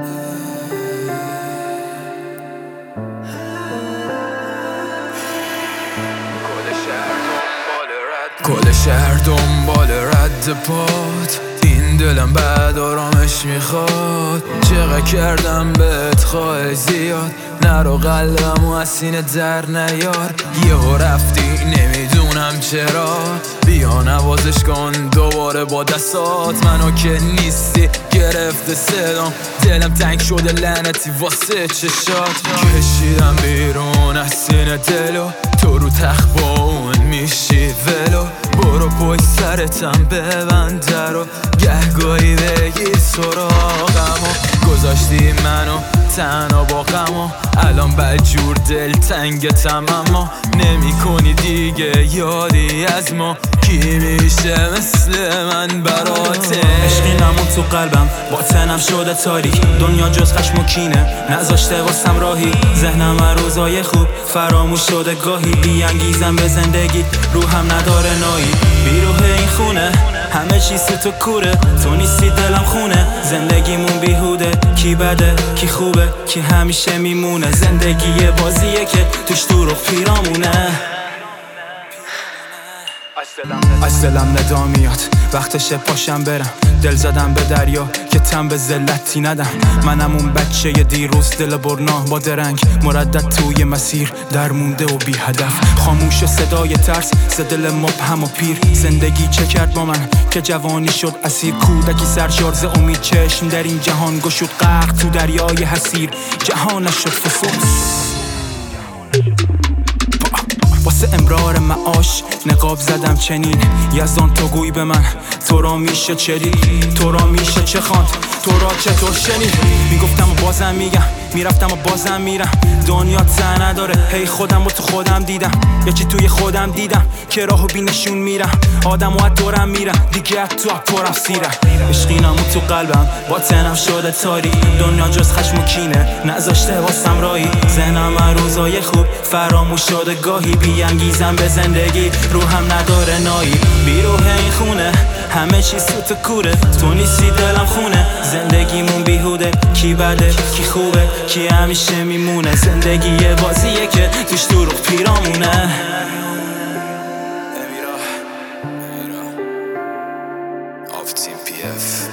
کل شهر دنبال رد پات، این دلم بعد آرامش میخواد. چقدر کردم بهت خواهش زیاد، نرو قلبم و از سینه در نیار. یهو رفتی نمیدونم چرا، بیا نوازش کن دوباره با دستات. منو که نیستی گرفته صدام، دلم تنگ شده لعنتی واسه چشات. کشیدم بیرون از سینه دلو، تو رو تخت با اون میشی ولو. برو پشت سرتم ببند درو، گهگاهی بگیر سراغمو. گذاشتی منو تنها با غمو، الان بدجور دل تنگتم اما نمی کنی دیگه یادی از ما. کی میشه مثل من براته؟ عشقی نمون تو قلبم، باطنم شده تاریک. دنیا جز خشم و کینه نذاشته واسم راهی. ذهنم روزای خوب فراموش شده گاهی. بیانگیزم به زندگی روحم نداره نایی. بیروه این خونه همه چیز تو کوره، تو نیستی دلم خونه. زندگیمون بیهوده، کی بده کی خوبه کی همیشه میمونه. زندگی بازیه که توش دروغ پیرامونه. از دلم ندا میاد وقتشه پاشم برم. دل زدم به دریا که تن به ذلتی ندم. منم اون بچه دیروز دل برنا با درنگ، مردد توی مسیر درمونده و بی هدف. خاموش صدای ترس ز دل مبهم و پیر. زندگی چه کرد با من که جوانی شد اسیر. کودکی سرشار ز امید چشم در این جهان گشود غرق تو دریای حسیر. جهانش شد فسوس واسه امرار معاش نقاب زدم چنین. یزدان تو گوی به من تو را میشه چه دید، تو را میشه چه خواند، تو را چطور شنید. میگفتم و بازم میگم، میرفتم و بازم میرم. دنیا ته نداره، هی خودم و تو خودم دیدم. یه چی توی خودم دیدم که راهو بی نشون میرم. آدم و دورم میرم دیگه تو پرم سیرم. عشقی نمون تو قلبم، باطنم شده تاری. دنیا جز خشم و کینه نذاشته واسم راهی. ذهنم روزای خوب فراموش شده گاهی. بیانگیزم به زندگی روحم نداره نایی. بیروه این خونه همه چیز تو کوره، تو نیستی دلم خونه. زندگیمون بیهوده، کی بده کی خوبه کی همیشه میمونه. زندگی بازیه که توش دروغ پیرامونه. Of Team PF